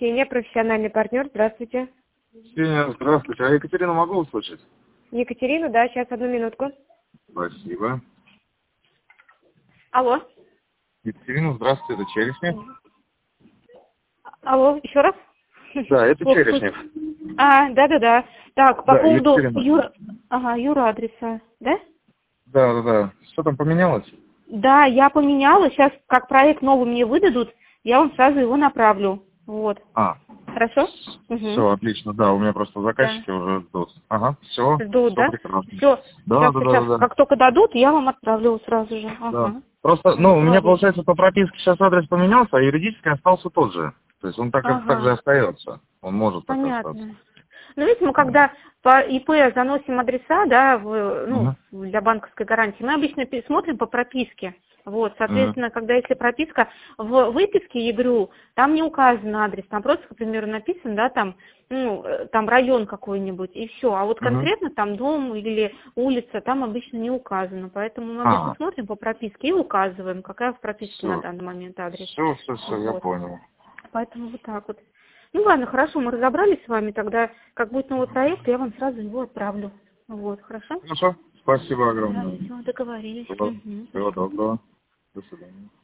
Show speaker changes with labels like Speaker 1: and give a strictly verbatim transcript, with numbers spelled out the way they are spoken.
Speaker 1: Ксения, профессиональный партнер. Здравствуйте.
Speaker 2: Ксения, здравствуйте. А Екатерину могу услышать?
Speaker 1: Екатерина, да, сейчас одну минутку.
Speaker 2: Спасибо.
Speaker 1: Алло.
Speaker 2: Екатерина, здравствуйте, это Черешнев.
Speaker 1: Алло, еще раз?
Speaker 2: Да, это
Speaker 1: Плохо
Speaker 2: Черешнев.
Speaker 1: слышу. А, да-да-да. Так, по
Speaker 2: Да,
Speaker 1: поводу
Speaker 2: Екатерина.
Speaker 1: Юра... Ага, Юра адреса, да?
Speaker 2: Да, да, да. Что там поменялось?
Speaker 1: Да, я поменяла. Сейчас, как проект новый мне выдадут, я вам сразу его направлю. Вот.
Speaker 2: А,
Speaker 1: Хорошо? Угу.
Speaker 2: все, отлично, да, у меня просто заказчики
Speaker 1: Да.
Speaker 2: уже ждут. Ага, все,
Speaker 1: Ждут,
Speaker 2: все
Speaker 1: да?
Speaker 2: прекрасно.
Speaker 1: Все.
Speaker 2: Да,
Speaker 1: Сейчас,
Speaker 2: да, да,
Speaker 1: сейчас,
Speaker 2: да, да.
Speaker 1: как только дадут, я вам отправлю сразу же.
Speaker 2: Да.
Speaker 1: Ага.
Speaker 2: Просто, ну, у меня,
Speaker 1: Говори.
Speaker 2: получается, по прописке сейчас адрес поменялся, а юридически остался тот же. То есть он так, и- так же
Speaker 1: Ага.
Speaker 2: остается. Он может так остаться.
Speaker 1: Понятно. Ну, видите, мы когда по ИП заносим адреса, да, в, ну,
Speaker 2: Угу.
Speaker 1: для банковской гарантии, мы обычно пи- смотрим по прописке. Вот,
Speaker 2: Угу.
Speaker 1: соответственно, когда если прописка в выписке ЕГРЮ, там не указан адрес, там просто, к примеру, написан, да, там, ну, э, там район какой-нибудь, и все. А вот
Speaker 2: Угу.
Speaker 1: конкретно там дом или улица, там обычно не указано. Поэтому мы обычно
Speaker 2: А,
Speaker 1: смотрим по прописке и указываем, какая в прописке на
Speaker 2: все.
Speaker 1: данный момент адрес.
Speaker 2: Все, все, все, я
Speaker 1: Вот.
Speaker 2: понял.
Speaker 1: Поэтому вот так вот. Ну ладно, хорошо, мы разобрались с вами, тогда как будет новый проект, я вам сразу его отправлю. Вот, хорошо?
Speaker 2: Хорошо. Спасибо
Speaker 1: Да,
Speaker 2: огромное.
Speaker 1: все, договорились.
Speaker 2: Всего,
Speaker 1: Мгм.
Speaker 2: всего доброго. До свидания.